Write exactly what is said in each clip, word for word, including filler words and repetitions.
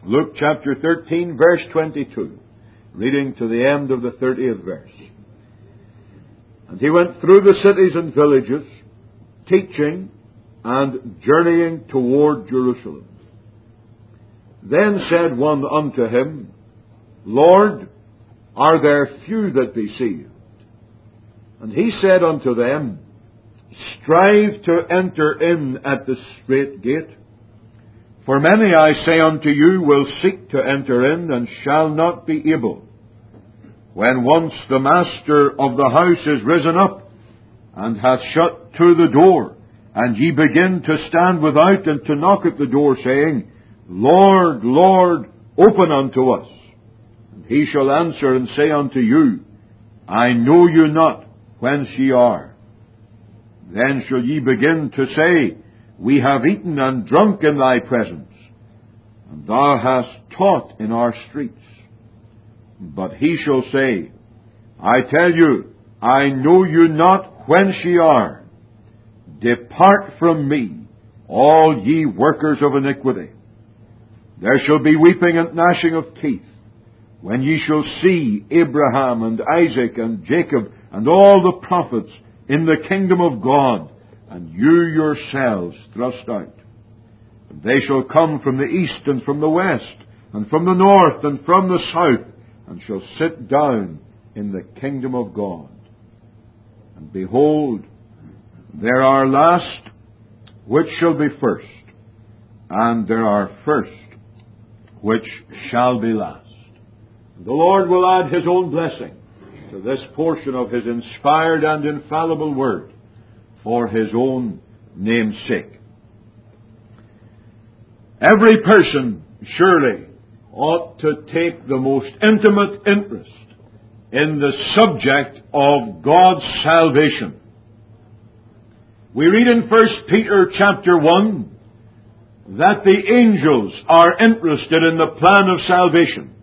Luke chapter thirteen, verse twenty-two, reading to the end of the thirtieth verse. And he went through the cities and villages, teaching and journeying toward Jerusalem. Then said one unto him, Lord, are there few that be saved? And he said unto them, Strive to enter in at the strait gate. For many, I say unto you, will seek to enter in, and shall not be able. When once the master of the house is risen up, and hath shut to the door, and ye begin to stand without, and to knock at the door, saying, Lord, Lord, open unto us. And he shall answer and say unto you, I know you not whence ye are. Then shall ye begin to say, We have eaten and drunk in thy presence, and thou hast taught in our streets. But he shall say, I tell you, I know you not whence ye are. Depart from me, all ye workers of iniquity. There shall be weeping and gnashing of teeth, when ye shall see Abraham and Isaac and Jacob and all the prophets in the kingdom of God, and you yourselves thrust out. And they shall come from the east and from the west, and from the north and from the south, and shall sit down in the kingdom of God. And behold, there are last which shall be first, and there are first which shall be last. And the Lord will add His own blessing to this portion of His inspired and infallible Word for His own name's sake. Every person, surely, ought to take the most intimate interest in the subject of God's salvation. We read in First Peter chapter one that the angels are interested in the plan of salvation.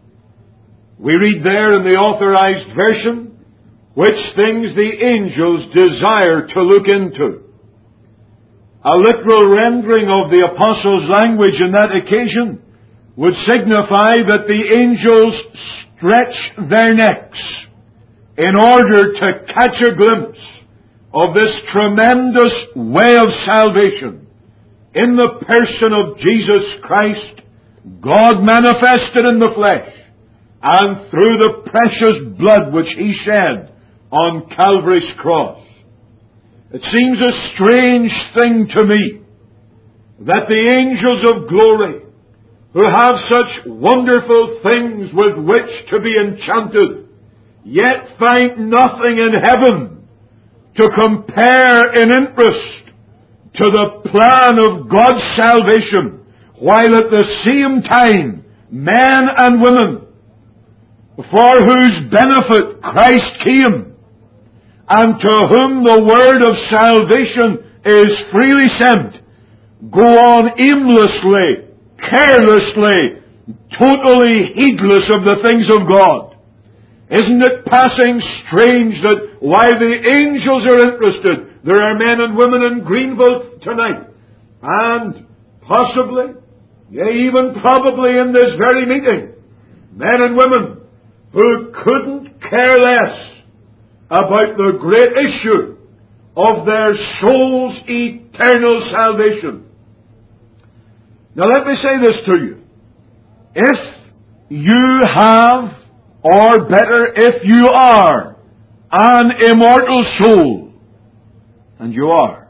We read there in the Authorized Version which things the angels desire to look into. A literal rendering of the apostles' language in that occasion would signify that the angels stretch their necks in order to catch a glimpse of this tremendous way of salvation in the person of Jesus Christ, God manifested in the flesh, and through the precious blood which He shed on Calvary's cross. It seems a strange thing to me that the angels of glory, who have such wonderful things with which to be enchanted, yet find nothing in heaven to compare in interest to the plan of God's salvation, while at the same time men and women for whose benefit Christ came, and to whom the word of salvation is freely sent, go on aimlessly, carelessly, totally heedless of the things of God. Isn't it passing strange that while the angels are interested, there are men and women in Greenville tonight, and possibly, yea, even probably in this very meeting, men and women who couldn't care less about the great issue of their soul's eternal salvation. Now let me say this to you. If you have, or better, if you are, an immortal soul, and you are,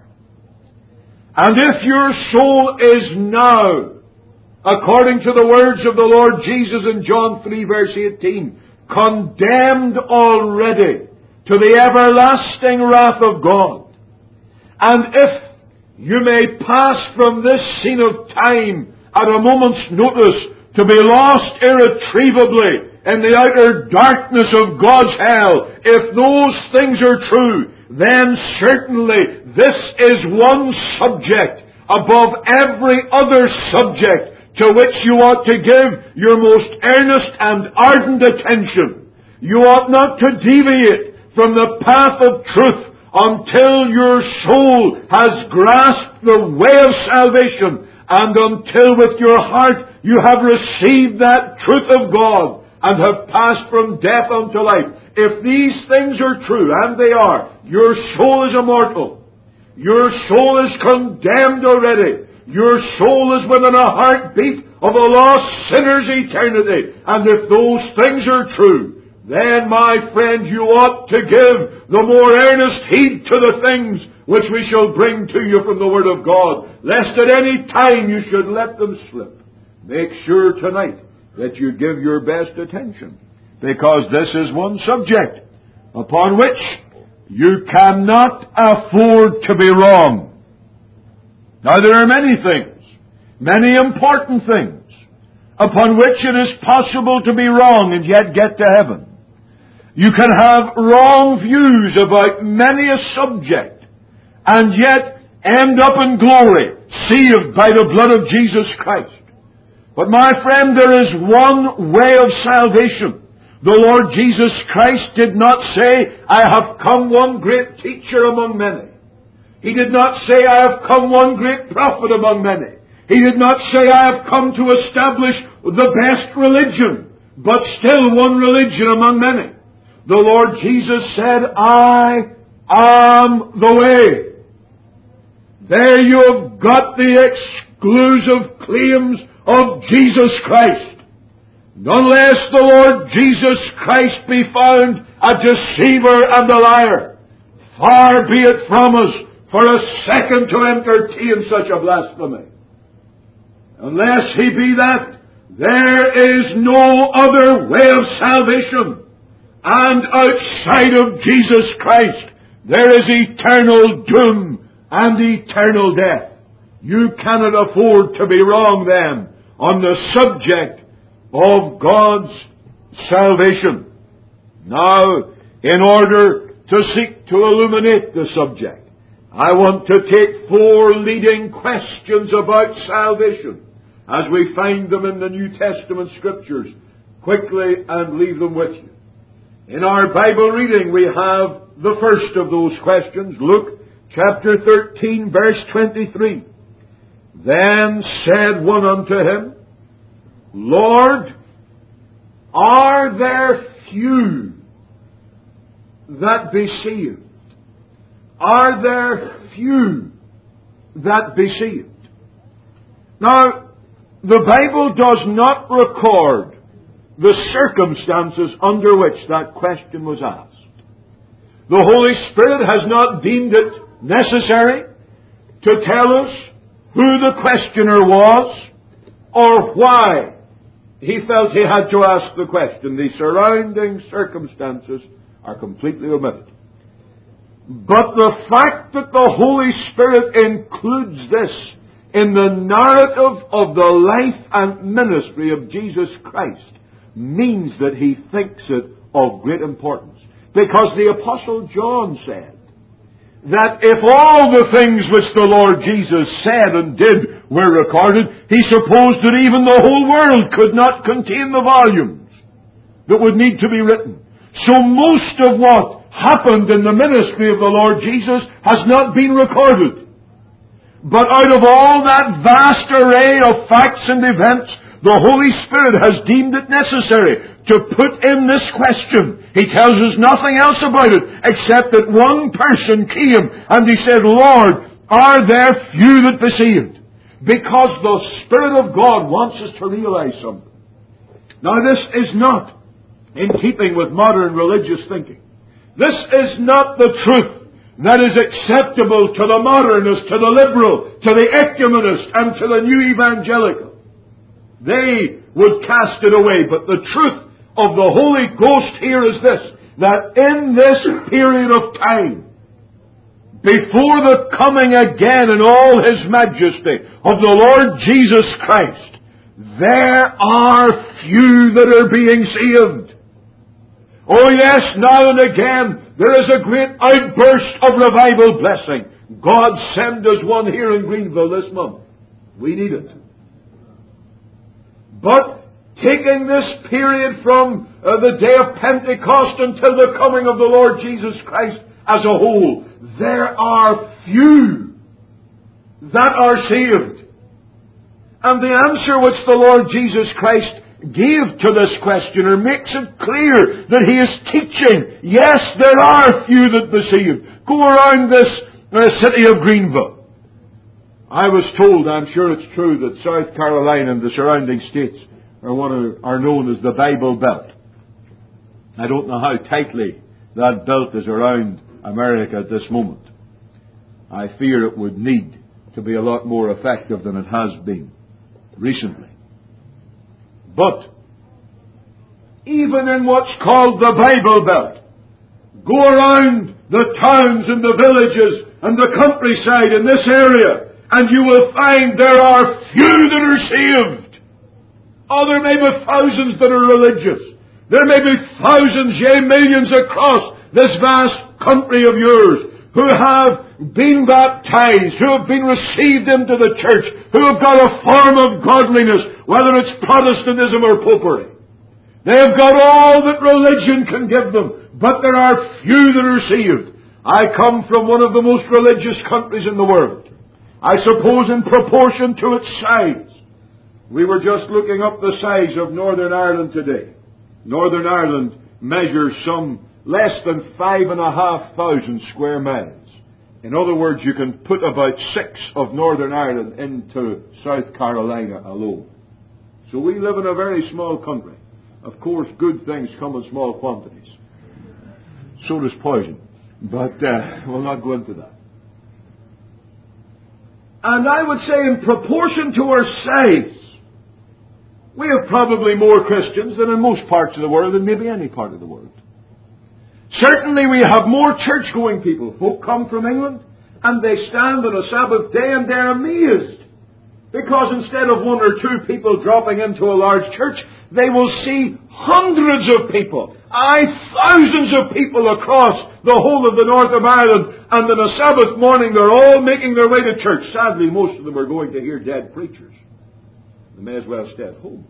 and if your soul is now, according to the words of the Lord Jesus in John three verse eighteen, condemned already to the everlasting wrath of God, and if you may pass from this scene of time at a moment's notice to be lost irretrievably in the outer darkness of God's hell, if those things are true, then certainly this is one subject above every other subject to which you ought to give your most earnest and ardent attention. You ought not to deviate from the path of truth until your soul has grasped the way of salvation and until with your heart you have received that truth of God and have passed from death unto life. If these things are true, and they are, your soul is immortal. Your soul is condemned already. Your soul is within a heartbeat of a lost sinner's eternity. And if those things are true, then, my friend, you ought to give the more earnest heed to the things which we shall bring to you from the Word of God, lest at any time you should let them slip. Make sure tonight that you give your best attention, because this is one subject upon which you cannot afford to be wrong. Now, there are many things, many important things, upon which it is possible to be wrong and yet get to heaven. You can have wrong views about many a subject and yet end up in glory, saved by the blood of Jesus Christ. But my friend, there is one way of salvation. The Lord Jesus Christ did not say, I have come one great teacher among many. He did not say, I have come one great prophet among many. He did not say, I have come to establish the best religion, but still one religion among many. The Lord Jesus said, I am the way. There you have got the exclusive claims of Jesus Christ. Unless the Lord Jesus Christ be found a deceiver and a liar, far be it from us for a second to entertain such a blasphemy. Unless he be that, there is no other way of salvation. And outside of Jesus Christ, there is eternal doom and eternal death. You cannot afford to be wrong then on the subject of God's salvation. Now, in order to seek to illuminate the subject, I want to take four leading questions about salvation as we find them in the New Testament Scriptures quickly and leave them with you. In our Bible reading, we have the first of those questions, Luke chapter thirteen, verse twenty-three. Then said one unto him, Lord, are there few that be saved? Are there few that be saved? Now, the Bible does not record the circumstances under which that question was asked. The Holy Spirit has not deemed it necessary to tell us who the questioner was or why he felt he had to ask the question. The surrounding circumstances are completely omitted. But the fact that the Holy Spirit includes this in the narrative of the life and ministry of Jesus Christ means that he thinks it of great importance. Because the Apostle John said that if all the things which the Lord Jesus said and did were recorded, he supposed that even the whole world could not contain the volumes that would need to be written. So most of what happened in the ministry of the Lord Jesus has not been recorded. But out of all that vast array of facts and events, the Holy Spirit has deemed it necessary to put in this question. He tells us nothing else about it except that one person came and he said, Lord, are there few that be saved? Because the Spirit of God wants us to realize something. Now, this is not in keeping with modern religious thinking. This is not the truth that is acceptable to the modernist, to the liberal, to the ecumenist, and to the new evangelical. They would cast it away. But the truth of the Holy Ghost here is this, that in this period of time, before the coming again in all His majesty of the Lord Jesus Christ, there are few that are being saved. Oh yes, now and again, there is a great outburst of revival blessing. God send us one here in Greenville this month. We need it. But taking this period from uh, the day of Pentecost until the coming of the Lord Jesus Christ as a whole, there are few that are saved. And the answer which the Lord Jesus Christ gave to this questioner makes it clear that He is teaching. Yes, there are few that be saved. Go around this uh, city of Greenville. I was told, I'm sure it's true, that South Carolina and the surrounding states are what are, are known as the Bible Belt. I don't know how tightly that belt is around America at this moment. I fear it would need to be a lot more effective than it has been recently. But even in what's called the Bible Belt, go around the towns and the villages and the countryside in this area, and you will find there are few that are saved. Oh, there may be thousands that are religious. There may be thousands, yea, millions across this vast country of yours who have been baptized, who have been received into the church, who have got a form of godliness, whether it's Protestantism or Popery. They have got all that religion can give them, but there are few that are saved. I come from one of the most religious countries in the world. I suppose in proportion to its size. We were just looking up the size of Northern Ireland today. Northern Ireland measures some less than five and a half thousand square miles. In other words, you can put about six of Northern Ireland into South Carolina alone. So we live in a very small country. Of course, good things come in small quantities. So does poison. But uh, we'll not go into that. And I would say in proportion to our size, we have probably more Christians than in most parts of the world, and maybe any part of the world. Certainly we have more church-going people. Folk come from England, and they stand on a Sabbath day, and they're amazed. Because instead of one or two people dropping into a large church, they will see hundreds of people, aye, thousands of people across the whole of the north of Ireland, and on a Sabbath morning they're all making their way to church. Sadly, most of them are going to hear dead preachers. They may as well stay at home.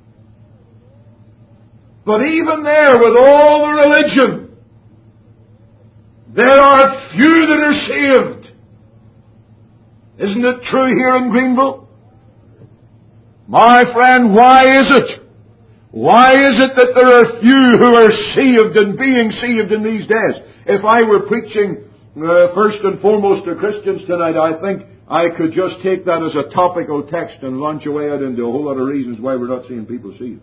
But even there, with all the religion, there are few that are saved. Isn't it true here in Greenville? My friend, why is it? Why is it that there are few who are saved and being saved in these days? If I were preaching uh, first and foremost to Christians tonight, I think I could just take that as a topical text and launch away out into a whole lot of reasons why we're not seeing people saved.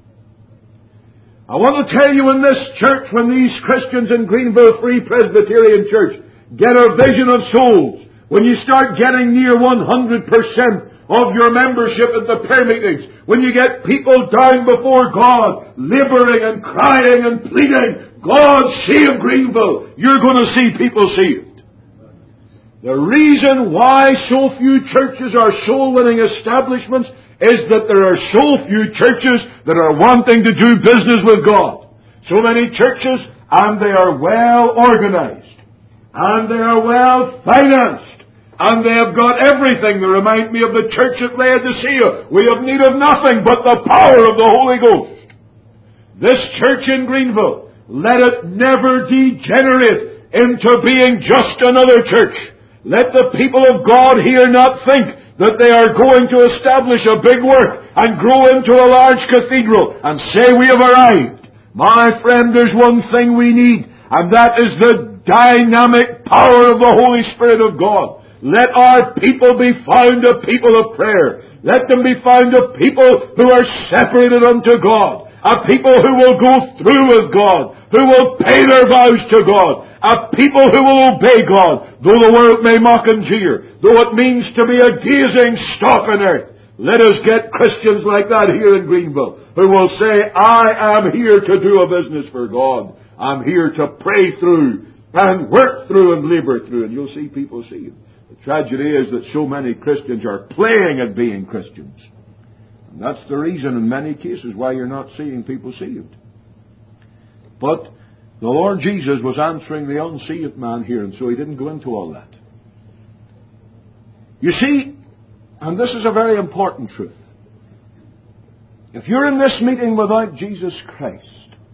I want to tell you, in this church, when these Christians in Greenville Free Presbyterian Church get a vision of souls, when you start getting near one hundred percent of your membership at the prayer meetings, when you get people down before God, laboring and crying and pleading, God save Greenville, you're going to see people saved. The reason why so few churches are soul-winning establishments is that there are so few churches that are wanting to do business with God. So many churches, and they are well organized, and they are well financed, and they have got everything that remind me of the church at Laodicea. We have need of nothing but the power of the Holy Ghost. This church in Greenville, let it never degenerate into being just another church. Let the people of God here not think that they are going to establish a big work and grow into a large cathedral and say we have arrived. My friend, there's one thing we need, and that is the dynamic power of the Holy Spirit of God. Let our people be found a people of prayer. Let them be found a people who are separated unto God. A people who will go through with God, who will pay their vows to God. A people who will obey God, though the world may mock and jeer, though it means to be a gazing stock on earth. Let us get Christians like that here in Greenville, who will say, I am here to do a business for God. I'm here to pray through and work through and labor through, and you'll see people saved. The tragedy is that so many Christians are playing at being Christians. And that's the reason in many cases why you're not seeing people saved. But the Lord Jesus was answering the unsaved man here, and so he didn't go into all that. You see, and this is a very important truth, if you're in this meeting without Jesus Christ,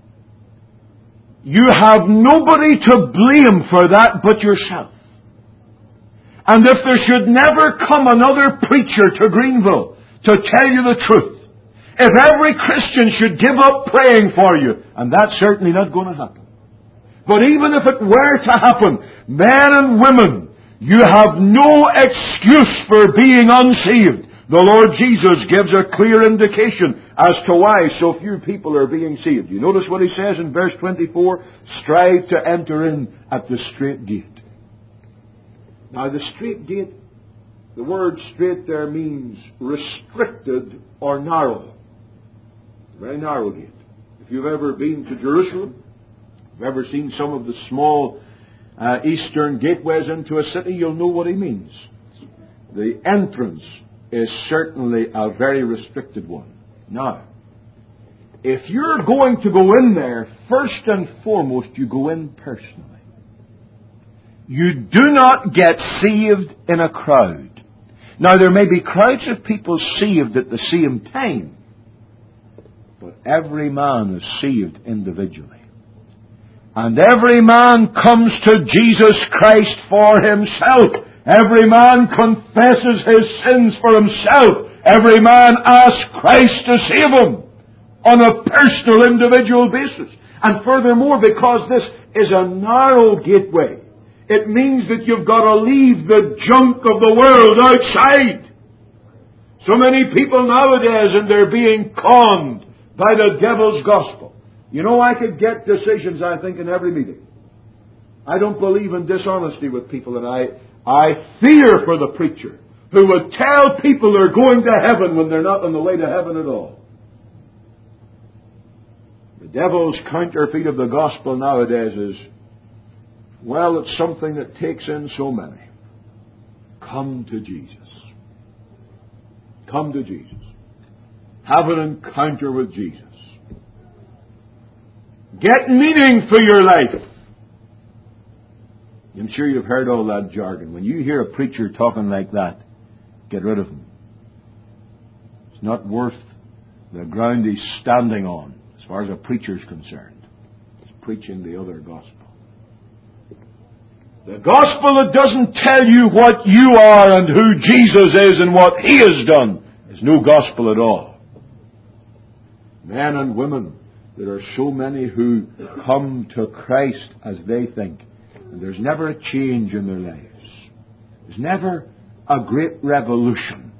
you have nobody to blame for that but yourself. And if there should never come another preacher to Greenville to tell you the truth, if every Christian should give up praying for you, and that's certainly not going to happen, but even if it were to happen, men and women, you have no excuse for being unsaved. The Lord Jesus gives a clear indication as to why so few people are being saved. You notice what He says in verse twenty-four? Strive to enter in at the strait gate. Now the strait gate, the word strait there means restricted or narrow. A very narrow gate. If you've ever been to Jerusalem, if you've ever seen some of the small uh, eastern gateways into a city, you'll know what he means. The entrance is certainly a very restricted one. Now, if you're going to go in there, first and foremost, you go in personally. You do not get saved in a crowd. Now, there may be crowds of people saved at the same time, but every man is saved individually. And every man comes to Jesus Christ for himself. Every man confesses his sins for himself. Every man asks Christ to save him on a personal, individual basis. And furthermore, because this is a narrow gateway, it means that you've got to leave the junk of the world outside. So many people nowadays, and they're being conned by the devil's gospel. You know, I could get decisions, I think, in every meeting. I don't believe in dishonesty with people, and I, I fear for the preacher who would tell people they're going to heaven when they're not on the way to heaven at all. The devil's counterfeit of the gospel nowadays is, well, it's something that takes in so many. Come to Jesus. Come to Jesus. Have an encounter with Jesus. Get meaning for your life. I'm sure you've heard all that jargon. When you hear a preacher talking like that, get rid of him. It's not worth the ground he's standing on, as far as a preacher's concerned. He's preaching the other gospel. The gospel that doesn't tell you what you are and who Jesus is and what He has done is no gospel at all. Men and women, there are so many who come to Christ as they think, and there's never a change in their lives. There's never a great revolution.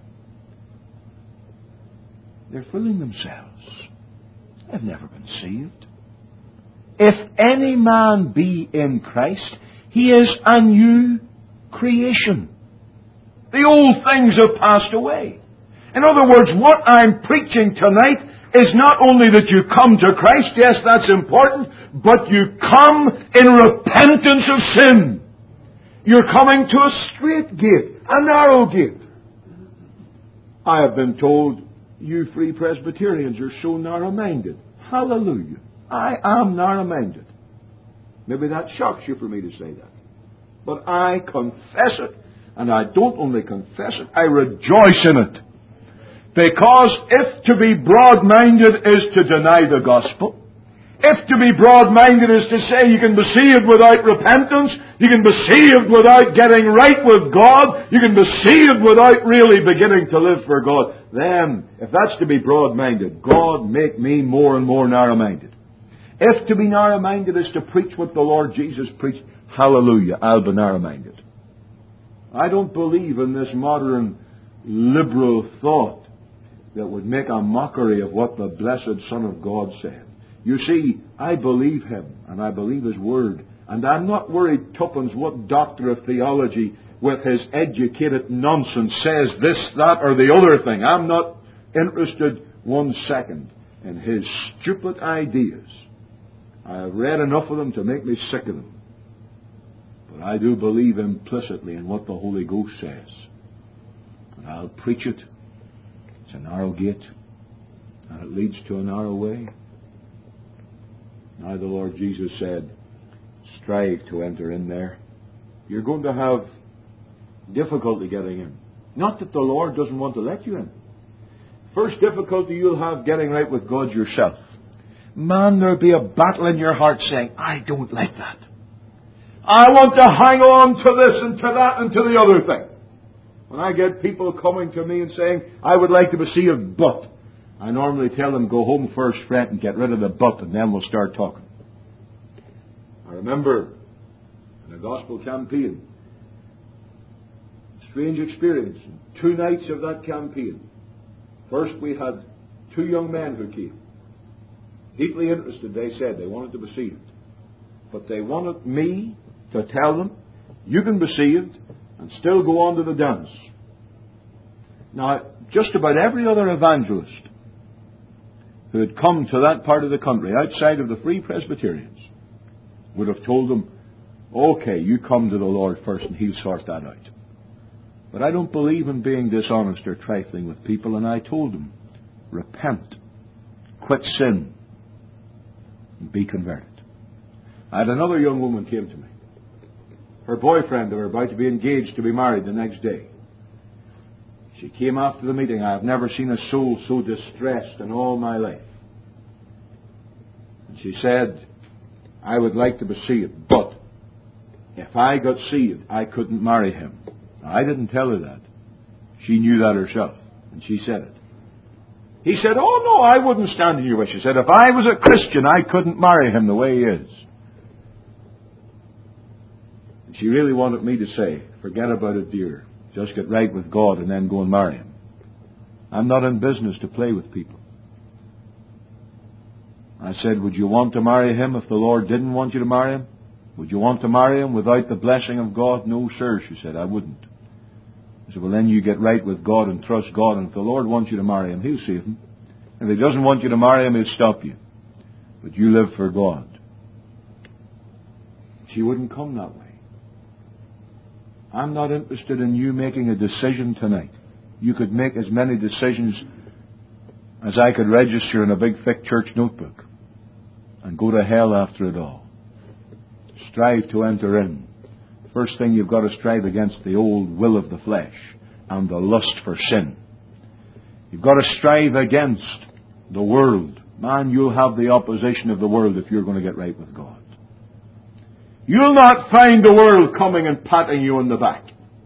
They're fooling themselves. They've never been saved. If any man be in Christ, he is a new creation. The old things have passed away. In other words, what I'm preaching tonight is not only that you come to Christ, yes, that's important, but you come in repentance of sin. You're coming to a straight gate, a narrow gate. I have been told you Free Presbyterians are so narrow-minded. Hallelujah. I am narrow-minded. Maybe that shocks you for me to say that. But I confess it, and I don't only confess it, I rejoice in it. Because if to be broad-minded is to deny the gospel, if to be broad-minded is to say you can be saved without repentance, you can be saved without getting right with God, you can be saved without really beginning to live for God, then, if that's to be broad-minded, God make me more and more narrow-minded. If to be narrow-minded is to preach what the Lord Jesus preached, hallelujah, I'll be narrow-minded. I don't believe in this modern liberal thought that would make a mockery of what the blessed Son of God said. You see, I believe Him, and I believe His Word, and I'm not worried tuppence what doctor of theology with his educated nonsense says this, that, or the other thing. I'm not interested one second in his stupid ideas. I have read enough of them to make me sick of them. But I do believe implicitly in what the Holy Ghost says. And I'll preach it. It's a narrow gate, and it leads to a narrow way. Now the Lord Jesus said, strive to enter in there. You're going to have difficulty getting in. Not that the Lord doesn't want to let you in. First difficulty you'll have getting right with God yourself. Man, there'll be a battle in your heart saying, I don't like that. I want to hang on to this and to that and to the other thing. When I get people coming to me and saying, I would like to be saved, but, I normally tell them, go home first, friend, and get rid of the but, and then we'll start talking. I remember in a gospel campaign, strange experience. Two nights of that campaign. First we had two young men who came. Deeply interested, they said. They wanted to be saved. But they wanted me to tell them, you can be saved and still go on to the dance. Now, just about every other evangelist who had come to that part of the country outside of the Free Presbyterians would have told them, okay, you come to the Lord first and He'll sort that out. But I don't believe in being dishonest or trifling with people, and I told them, repent, quit sin, and be converted. I had another young woman came to me. Her boyfriend, they were about to be engaged to be married the next day. She came after the meeting. I have never seen a soul so distressed in all my life. And she said, I would like to be saved, but if I got saved, I couldn't marry him. Now, I didn't tell her that. She knew that herself, and she said it. He said, oh no, I wouldn't stand in your way. She said, if I was a Christian, I couldn't marry him the way he is. And she really wanted me to say, forget about it, dear. Just get right with God and then go and marry him. I'm not in business to play with people. I said, would you want to marry him if the Lord didn't want you to marry him? Would you want to marry him without the blessing of God? No, sir, she said, I wouldn't. I said, well, then you get right with God and trust God, and if the Lord wants you to marry him, He'll save him. If He doesn't want you to marry him, He'll stop you. But you live for God. She wouldn't come that way. I'm not interested in you making a decision tonight. You could make as many decisions as I could register in a big thick church notebook and go to hell after it all. Strive to enter in. First thing, you've got to strive against the old will of the flesh and the lust for sin. You've got to strive against the world. Man, you'll have the opposition of the world if you're going to get right with God. You'll not find the world coming and patting you on the back.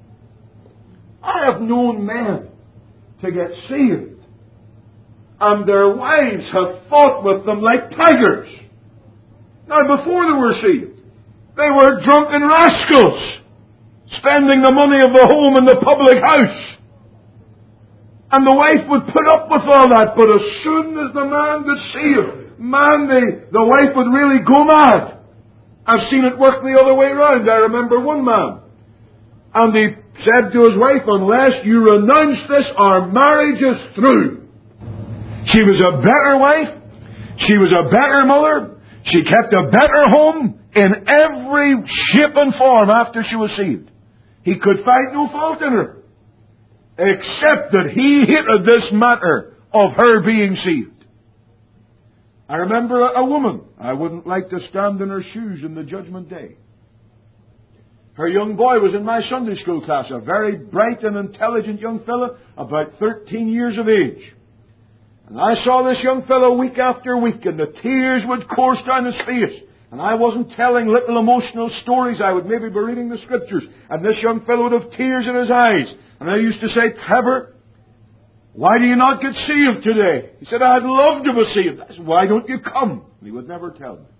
I have known men to get saved, and their wives have fought with them like tigers. Now, before they were saved, they were drunken rascals, spending the money of the home in the public house. And the wife would put up with all that, but as soon as the man got saved, man, the, the wife would really go mad. I've seen it work the other way around. I remember one man, and he said to his wife, unless you renounce this, our marriage is through. She was a better wife. She was a better mother. She kept a better home in every shape and form after she was saved. He could find no fault in her, except that he hated this matter of her being saved. I remember a woman. I wouldn't like to stand in her shoes in the judgment day. Her young boy was in my Sunday school class, a very bright and intelligent young fellow, about thirteen years of age. And I saw this young fellow week after week, and the tears would course down his face. And I wasn't telling little emotional stories. I would maybe be reading the Scriptures, and this young fellow would have tears in his eyes. And I used to say, Trevor, why do you not get saved today? He said, I'd love to be saved. I said, why don't you come? And he would never tell me.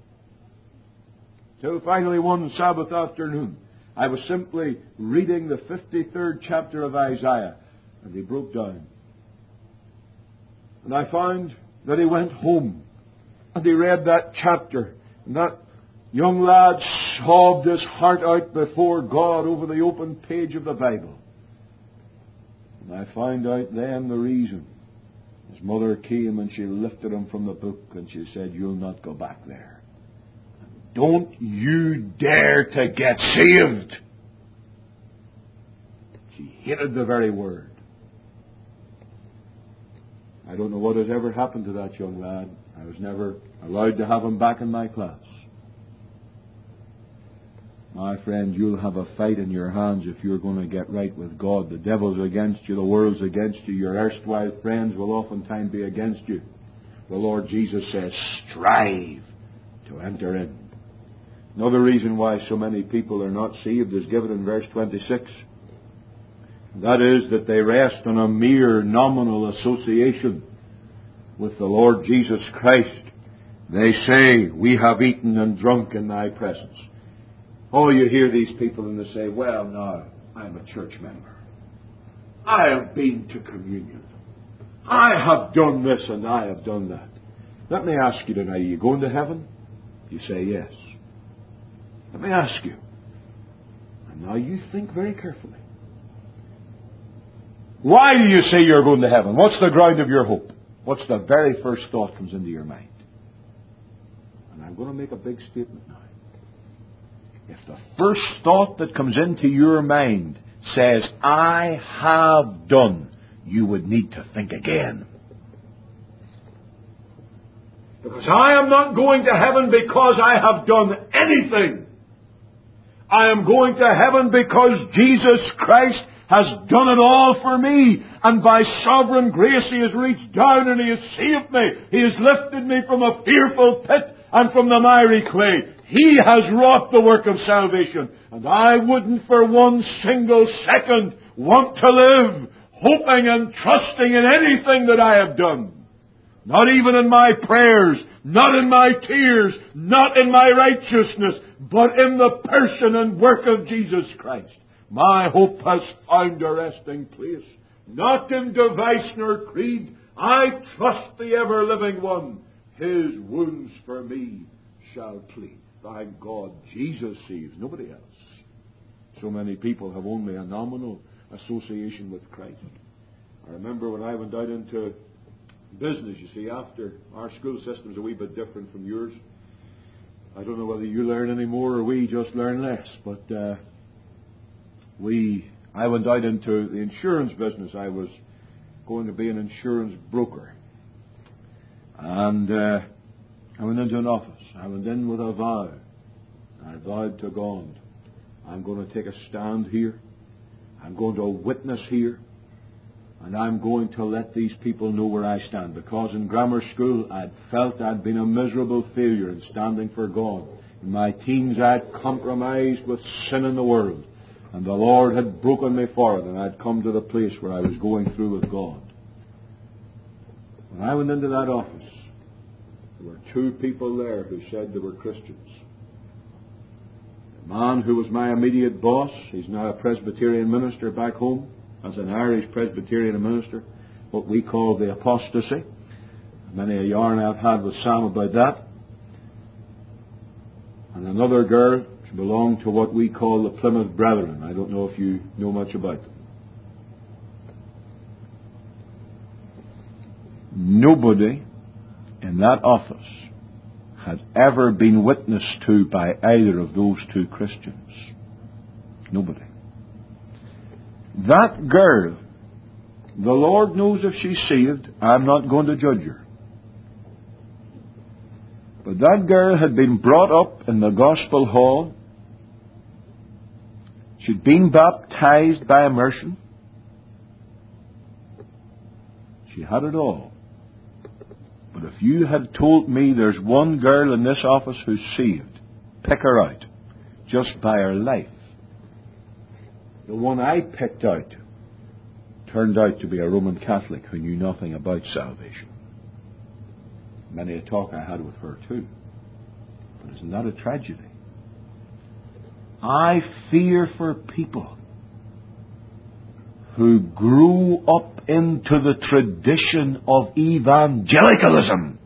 Till finally one Sabbath afternoon, I was simply reading the fifty-third chapter of Isaiah, and he broke down. And I found that he went home, and he read that chapter, and that young lad sobbed his heart out before God over the open page of the Bible. And I found out then the reason. His mother came and she lifted him from the book and she said, you'll not go back there. Don't you dare to get saved. She hated the very word. I don't know what has ever happened to that young lad. I was never allowed to have him back in my class. My friend, you'll have a fight in your hands if you're going to get right with God. The devil's against you. The world's against you. Your erstwhile friends will oftentimes be against you. The Lord Jesus says, strive to enter in. Another reason why so many people are not saved is given in verse twenty-six. That is, that they rest on a mere nominal association with the Lord Jesus Christ. They say, we have eaten and drunk in thy presence. Oh, you hear these people and they say, well, now, I'm a church member. I have been to communion. I have done this and I have done that. Let me ask you tonight, are you going to heaven? You say yes. Let me ask you. And now you think very carefully. Why do you say you're going to heaven? What's the ground of your hope? What's the very first thought comes into your mind? And I'm going to make a big statement now. If the first thought that comes into your mind says, I have done, you would need to think again. Because I am not going to heaven because I have done anything. I am going to heaven because Jesus Christ has done it all for me. And by sovereign grace He has reached down and He has saved me. He has lifted me from a fearful pit and from the miry clay. He has wrought the work of salvation. And I wouldn't for one single second want to live hoping and trusting in anything that I have done. Not even in my prayers, not in my tears, not in my righteousness, but in the person and work of Jesus Christ. My hope has found a resting place, not in device nor creed. I trust the ever-living one. His wounds for me shall plead. Thank God, Jesus saves, nobody else. So many people have only a nominal association with Christ. I remember when I went out into business, you see, after our school system's a wee bit different from yours. I don't know whether you learn any more or we just learn less, but uh, we, I went out into the insurance business. I was going to be an insurance broker. And uh, I went into an office. I went in with a vow. I vowed to God, I'm going to take a stand here. I'm going to witness here. And I'm going to let these people know where I stand. Because in grammar school, I'd felt I'd been a miserable failure in standing for God. In my teens, I'd compromised with sin in the world. And the Lord had broken me for it. And I'd come to the place where I was going through with God. When I went into that office, there were two people there who said they were Christians. The man who was my immediate boss, he's now a Presbyterian minister back home, as an Irish Presbyterian minister, what we call the apostasy. Many a yarn I've had with Sam about that. And another girl, she belonged to what we call the Plymouth Brethren. I don't know if you know much about them. Nobody in that office had ever been witnessed to by either of those two Christians. Nobody. That girl, the Lord knows if she's saved. I'm not going to judge her. But that girl had been brought up in the gospel hall. She'd been baptized by immersion. She had it all. But if you had told me there's one girl in this office who's saved, pick her out, just by her life. The one I picked out turned out to be a Roman Catholic who knew nothing about salvation. Many a talk I had with her too. But isn't that a tragedy? I fear for people who grew up into the tradition of evangelicalism.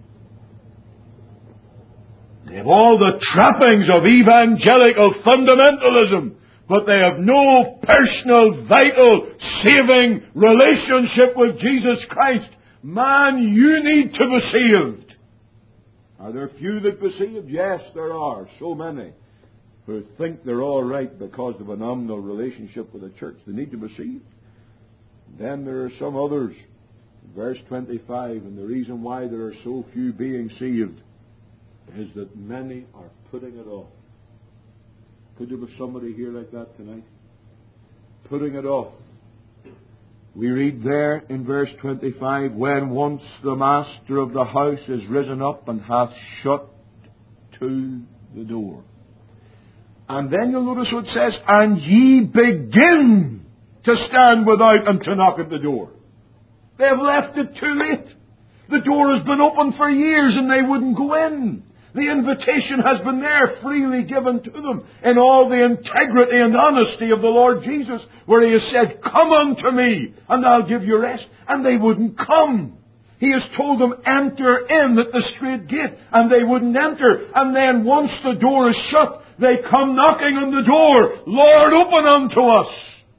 They have all the trappings of evangelical fundamentalism, but they have no personal, vital, saving relationship with Jesus Christ. Man, you need to be saved. Are there few that be saved? Yes, there are. So many who think they're all right because of a nominal relationship with the church. They need to be saved. Then there are some others. Verse twenty-five, and the reason why there are so few being saved is that many are putting it off. Could there be somebody here like that tonight? Putting it off. We read there in verse twenty-five, when once the master of the house is risen up and hath shut to the door. And then you'll notice what it says, and ye begin to stand without and to knock at the door. They have left it too late. The door has been open for years and they wouldn't go in. The invitation has been there, freely given to them, in all the integrity and honesty of the Lord Jesus, where He has said, "Come unto me, and I'll give you rest." And they wouldn't come. He has told them, "Enter in at the straight gate," and they wouldn't enter. And then once the door is shut, they come knocking on the door, "Lord, open unto us."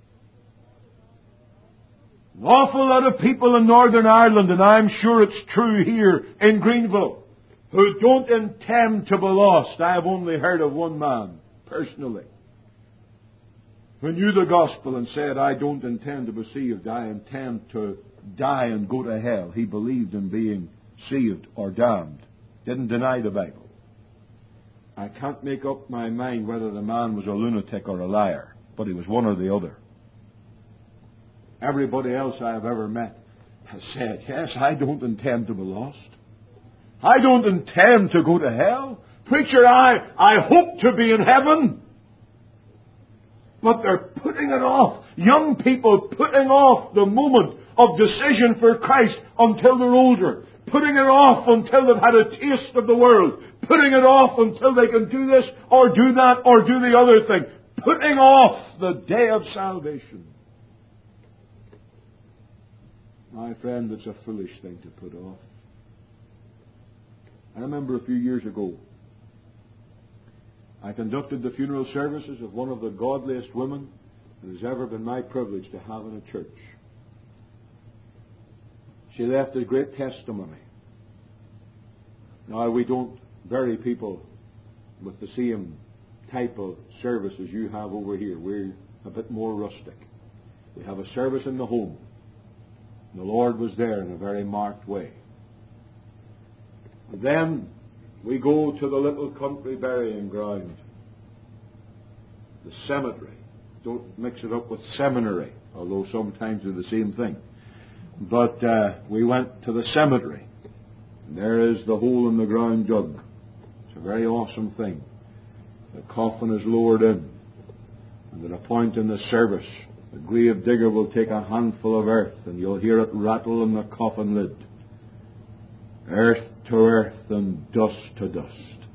An awful lot of people in Northern Ireland, and I'm sure it's true here in Greenville, who don't intend to be lost. I have only heard of one man, personally, who knew the gospel and said, "I don't intend to be saved. I intend to die and go to hell." He believed in being saved or damned. Didn't deny the Bible. I can't make up my mind whether the man was a lunatic or a liar, but he was one or the other. Everybody else I have ever met has said, "Yes, I don't intend to be lost. I don't intend to go to hell. Preacher, I, I hope to be in heaven." But they're putting it off. Young people putting off the moment of decision for Christ until they're older. Putting it off until they've had a taste of the world. Putting it off until they can do this or do that or do the other thing. Putting off the day of salvation. My friend, it's a foolish thing to put off. I remember a few years ago, I conducted the funeral services of one of the godliest women it has ever been my privilege to have in a church. She left a great testimony. Now, we don't bury people with the same type of service as you have over here. We're a bit more rustic. We have a service in the home. The Lord was there in a very marked way. And then we go to the little country burying ground, the cemetery. Don't mix it up with seminary, although sometimes they're the same thing. But uh, we went to the cemetery, and there is the hole in the ground dug. It's a very awesome thing. The coffin is lowered in, and at a point in the service, the grave digger will take a handful of earth, and you'll hear it rattle in the coffin lid. Earth to earth and dust to dust.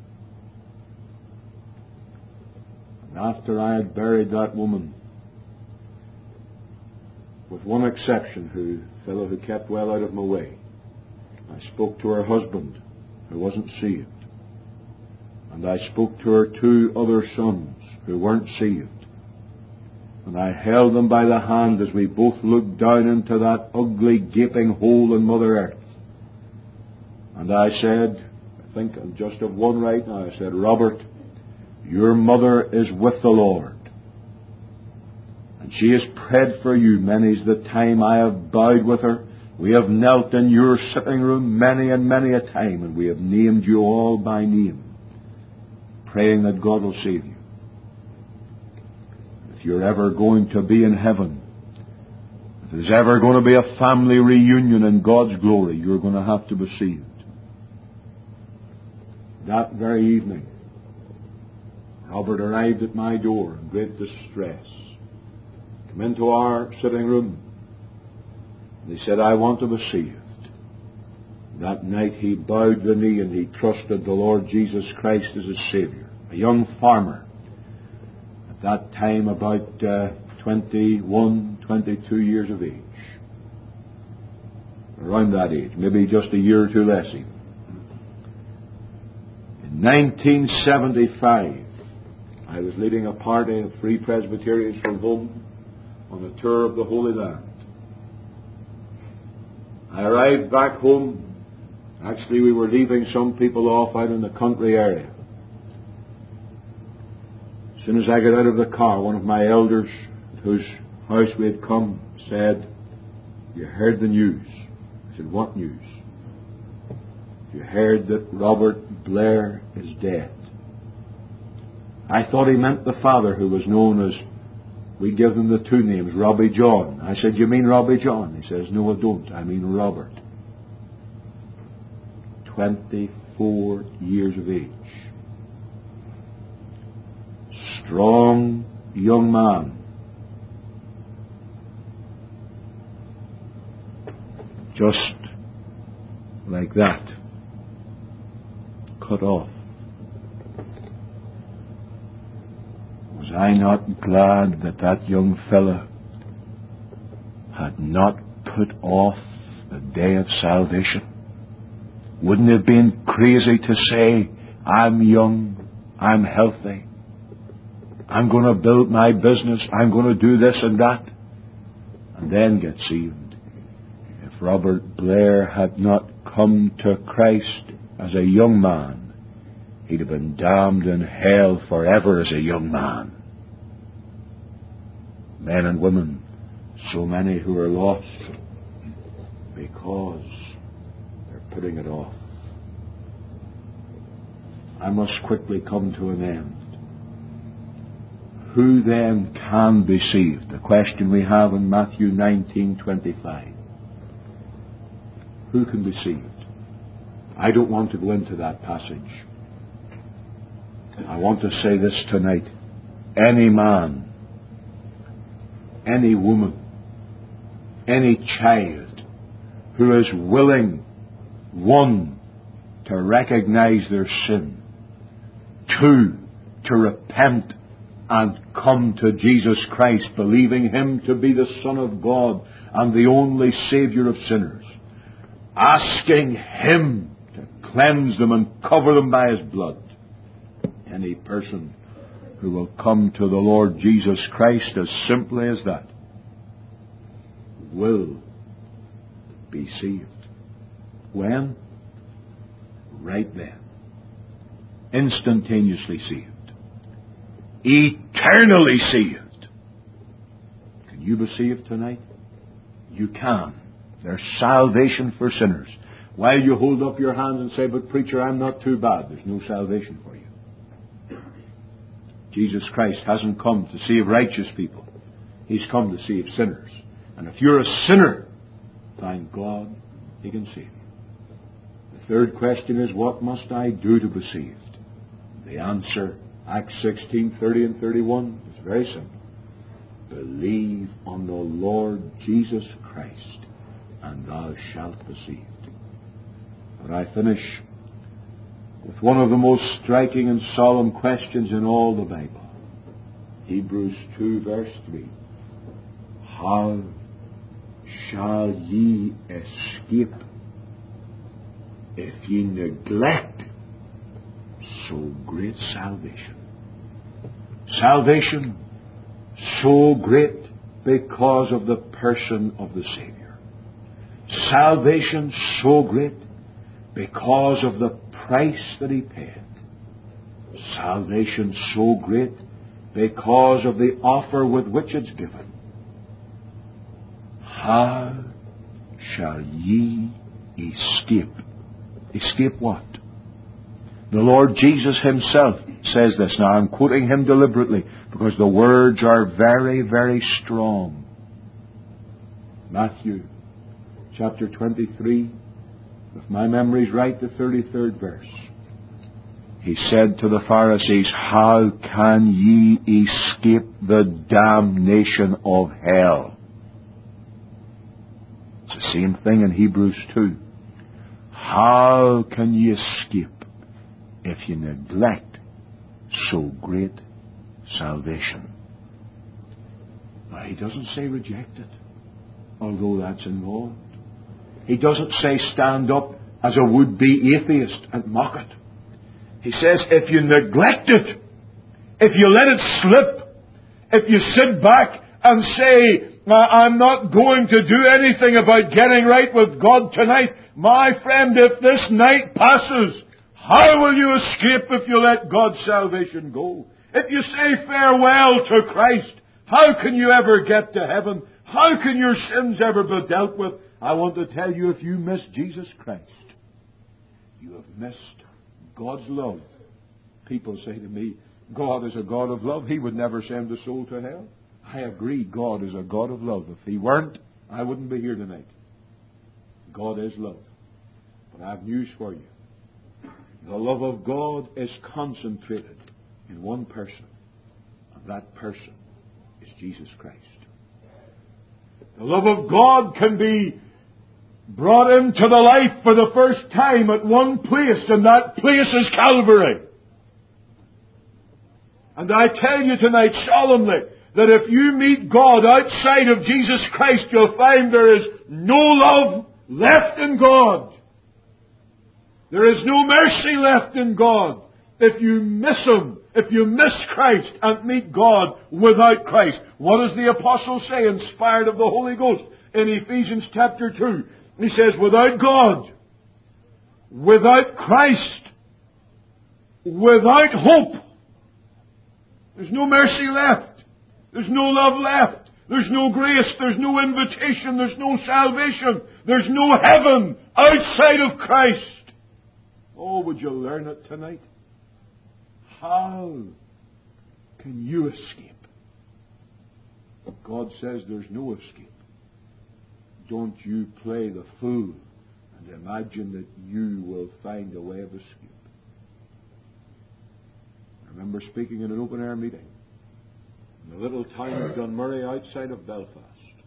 And after I had buried that woman, with one exception, who fellow who kept well out of my way, I spoke to her husband, who wasn't saved, and I spoke to her two other sons who weren't saved, and I held them by the hand as we both looked down into that ugly gaping hole in Mother Earth. And I said, I think I'm just of one right now, I said, "Robert, your mother is with the Lord. And she has prayed for you. Many's the time I have bowed with her. We have knelt in your sitting room many and many a time, and we have named you all by name, praying that God will save you. If you're ever going to be in heaven, if there's ever going to be a family reunion in God's glory, you're going to have to be saved." That very evening, Robert arrived at my door in great distress. Come into our sitting room, and he said, "I want to be saved." That night he bowed the knee and he trusted the Lord Jesus Christ as his Savior. A young farmer, at that time about uh, twenty-one, twenty-two years of age. Around that age, maybe just a year or two less even. In nineteen seventy-five, I was leading a party of Free Presbyterians from home on a tour of the Holy Land. I arrived back home. Actually, we were leaving some people off out in the country area. As soon as I got out of the car, one of my elders, at whose house we had come, said, "You heard the news." I said, "What news?" "You heard that Robert Blair is dead." I thought he meant the father, who was known as, we give them the two names, Robbie John. I said, "You mean Robbie John?" He says, "No, I don't. I mean Robert." twenty-four years of age. Strong young man. Just like that. Cut off. Was I not glad that that young fella had not put off the day of salvation? Wouldn't it have been crazy to say, I'm young, I'm healthy, I'm going to build my business, I'm going to do this and that, and then get saved? If Robert Blair had not come to Christ as a young man, he'd have been damned in hell forever as a young man. Men and women, so many who are lost because they're putting it off. I must quickly come to an end. Who then can be saved? The question we have in Matthew nineteen twenty-five. Who can be saved? I don't want to go into that passage. I want to say this tonight. Any man, any woman, any child who is willing, one, to recognize their sin, two, to repent and come to Jesus Christ, believing Him to be the Son of God and the only Saviour of sinners, asking Him to cleanse them and cover them by His blood. Any person who will come to the Lord Jesus Christ as simply as that will be saved. When? Right then. Instantaneously saved. Eternally saved. Can you be saved tonight? You can. There's salvation for sinners. While you hold up your hands and say, but preacher, I'm not too bad, there's no salvation for you. Jesus Christ hasn't come to save righteous people. He's come to save sinners. And if you're a sinner, thank God He can save you. The third question is, what must I do to be saved? The answer, Acts sixteen, thirty and thirty-one, is very simple. Believe on the Lord Jesus Christ, and thou shalt be saved. But I finish with one of the most striking and solemn questions in all the Bible. Hebrews two, verse three. How shall ye escape if ye neglect so great salvation? Salvation so great because of the person of the Savior. Salvation so great because of the price that He paid. Salvation so great because of the offer with which it's given. How shall ye escape? Escape what? The Lord Jesus Himself says this. Now I'm quoting Him deliberately because the words are very, very strong. Matthew chapter twenty-three, if my memory's right, the thirty-third verse. He said to the Pharisees, how can ye escape the damnation of hell? It's the same thing in Hebrews two. How can ye escape if you neglect so great salvation? Now, He doesn't say reject it, although that's involved. He doesn't say stand up as a would-be atheist and mock it. He says if you neglect it, if you let it slip, if you sit back and say, I'm not going to do anything about getting right with God tonight, my friend, if this night passes, how will you escape if you let God's salvation go? If you say farewell to Christ, how can you ever get to heaven? How can your sins ever be dealt with? I want to tell you, if you miss Jesus Christ, you have missed God's love. People say to me, God is a God of love. He would never send a soul to hell. I agree, God is a God of love. If He weren't, I wouldn't be here tonight. God is love. But I have news for you. The love of God is concentrated in one person. And that person is Jesus Christ. The love of God can be brought into the life for the first time at one place, and that place is Calvary. And I tell you tonight solemnly that if you meet God outside of Jesus Christ, you'll find there is no love left in God. There is no mercy left in God. If you miss Him, if you miss Christ and meet God without Christ. What does the Apostle say, inspired of the Holy Ghost, in Ephesians chapter two? He says, without God, without Christ, without hope, there's no mercy left. There's no love left. There's no grace. There's no invitation. There's no salvation. There's no heaven outside of Christ. Oh, would you learn it tonight? How can you escape? God says there's no escape. Don't you play the fool and imagine that you will find a way of escape. I remember speaking in an open-air meeting in the little town of Dunmurry outside of Belfast.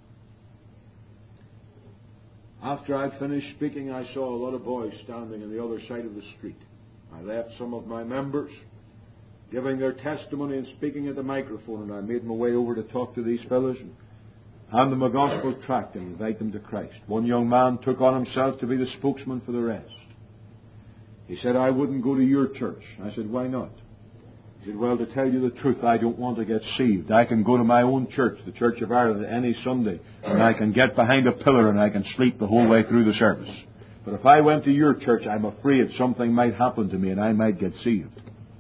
After I'd finished speaking, I saw a lot of boys standing on the other side of the street. I left some of my members giving their testimony and speaking at the microphone, and I made my way over to talk to these fellows and hand them a gospel tract and invite them to Christ. One young man took on himself to be the spokesman for the rest. He said, I wouldn't go to your church. I said, why not? He said, well, to tell you the truth, I don't want to get saved. I can go to my own church, the Church of Ireland, any Sunday, and I can get behind a pillar and I can sleep the whole way through the service. But if I went to your church, I'm afraid something might happen to me and I might get saved.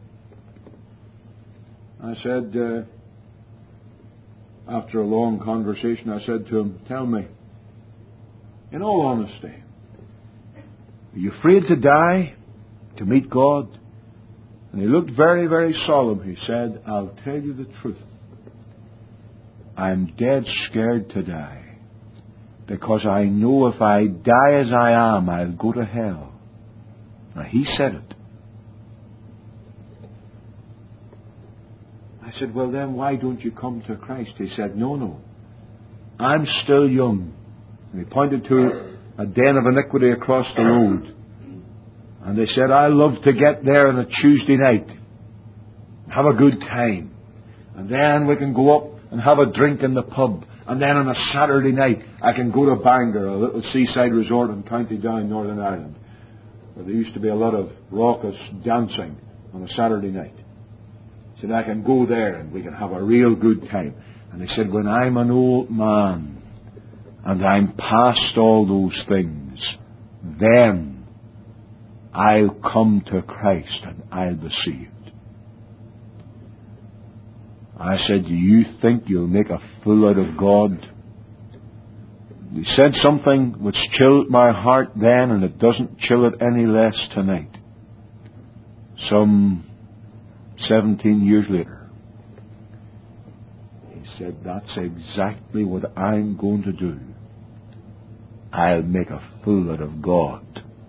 I said, uh, after a long conversation, I said to him, tell me, in all honesty, are you afraid to die, to meet God? And he looked very, very solemn. He said, I'll tell you the truth. I'm dead scared to die, because I know if I die as I am, I'll go to hell. Now, he said it. I said, well then, why don't you come to Christ? He said, no, no. I'm still young. And he pointed to a den of iniquity across the road. And they said, I love to get there on a Tuesday night, have a good time. And then we can go up and have a drink in the pub. And then on a Saturday night, I can go to Bangor, a little seaside resort in County Down, Northern Ireland, where there used to be a lot of raucous dancing on a Saturday night. He said, I can go there and we can have a real good time. And he said, when I'm an old man and I'm past all those things, then I'll come to Christ and I'll be saved. I said, do you think you'll make a fool out of God? He said something which chilled my heart then, and it doesn't chill it any less tonight. Some seventeen years later, he said, that's exactly what I'm going to do. I'll make a fool out of God.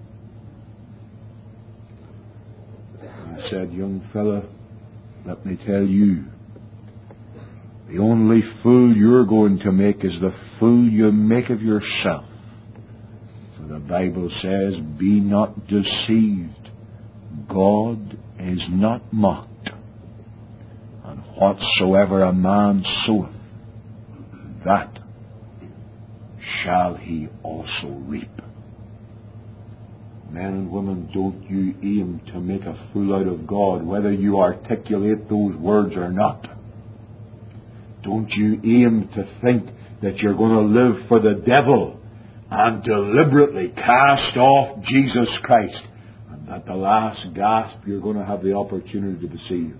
I said, young fella, let me tell you, the only fool you're going to make is the fool you make of yourself. For the Bible says, be not deceived. God is not mocked. And whatsoever a man soweth, that shall he also reap. Men and women, don't you aim to make a fool out of God, whether you articulate those words or not. Don't you aim to think that you're going to live for the devil and deliberately cast off Jesus Christ, and at the last gasp you're going to have the opportunity to be saved.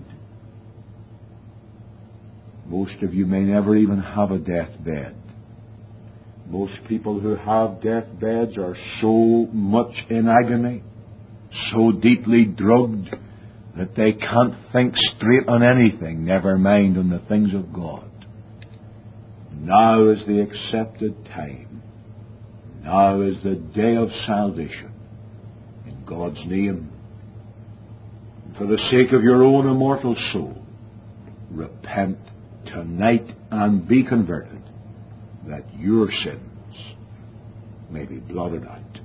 Most of you may never even have a deathbed. Most people who have deathbeds are so much in agony, so deeply drugged, that they can't think straight on anything, never mind on the things of God. Now is the accepted time. Now is the day of salvation. In God's name, for the sake of your own immortal soul, repent tonight and be converted, that your sins may be blotted out.